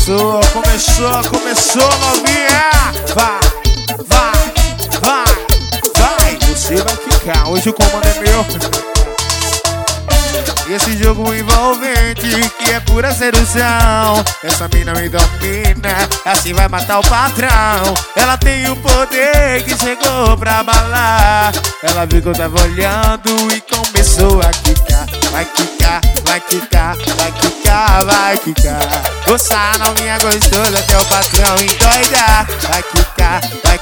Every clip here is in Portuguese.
Começou novinha. Vai. Você vai ficar, hoje o comando é meu. Esse jogo envolvente que é pura sedução. Essa mina me domina, assim vai matar o patrão. Ela tem o poder que chegou pra abalar. Ela viu que eu tava olhando e começou a quicar. Vai quicar. O sarra novinha gostosa até o patrão endoidar. Vai quicar.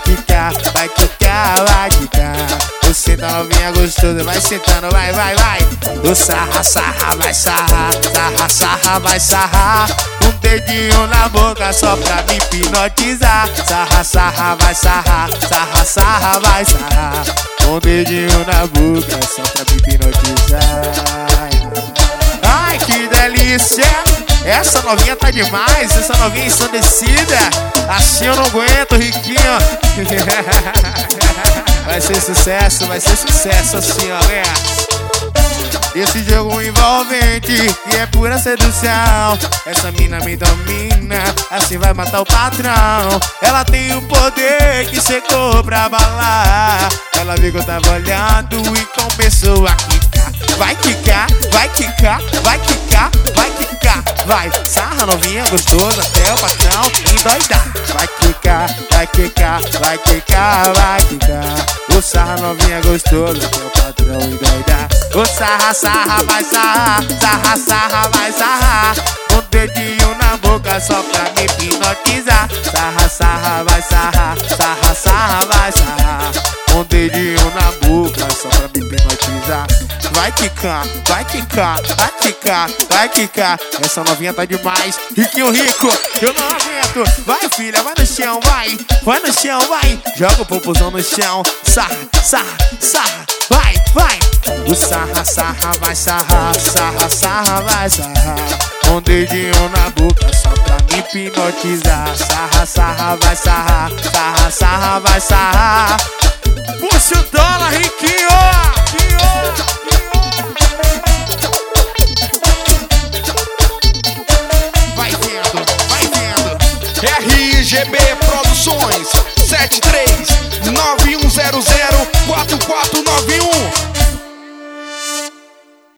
Você tá novinha gostosa, vai sentando, vai. O sarra, vai sarrar, vai sarrar. Um dedinho na boca só pra me hipnotizar. Sarra, vai sarrar, vai sarrar. Um dedinho na boca só pra me hipnotizar. Ai, que delícia! Essa novinha tá demais, essa novinha ensandecida. Assim eu não aguento, Riquinho. Vai ser sucesso assim, ó, né? Esse jogo envolvente que é pura sedução. Essa mina me domina, assim vai matar o patrão. Ela tem o poder que chegou pra abalar. Ela viu que eu tava olhando e começou a quicar. Vai quicar. Vai, sarra novinha gostosa até o patrão endoidar. Vai quicar. O sarra novinha gostosa até o patrão endoidar. O sarra, vai sarrar, vai sarrar. Um dedinho na boca só pra me hipnotizar. Sarra, vai sarrar, vai sarrar. Um dedinho na boca só pra me hipnotizar. Vai quicar. Essa novinha tá demais. Riquinho rico, eu não aguento. Vai, filha, vai no chão, vai. Joga o popozão no chão. Sarra, vai. O sarra, vai sarrar, vai sarrar. Um dedinho na boca só pra me hipnotizar. Sarra, vai sarrar, vai sarrar. Puxa o dólar, Riquinho. Vai vendo. RGB Produções 73 9100 4491.